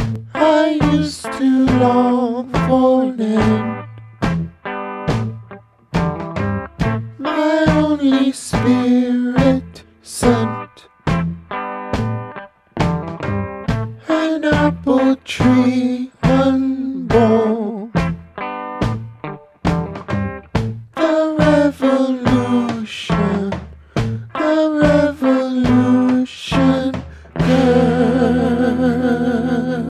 I used to long for an my only spirit sent an apple tree